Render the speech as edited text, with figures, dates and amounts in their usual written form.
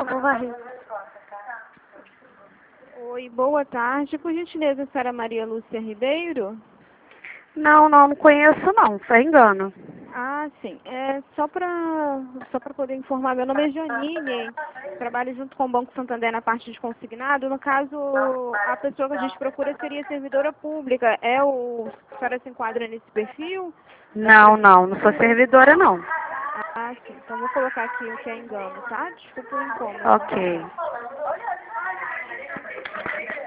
não vai. Oi, boa tarde. Por gentileza, a senhora Maria Lúcia Ribeiro? Não conheço não, foi engano. Ah, sim. É só para poder informar, meu nome é Janine, trabalho junto com o Banco Santander na parte de consignado. No caso, a pessoa que a gente procura seria servidora pública. A senhora se enquadra nesse perfil? Não sou servidora não. Ah, sim. Então vou colocar aqui o que é engano, tá? Desculpa o incômodo. Ok.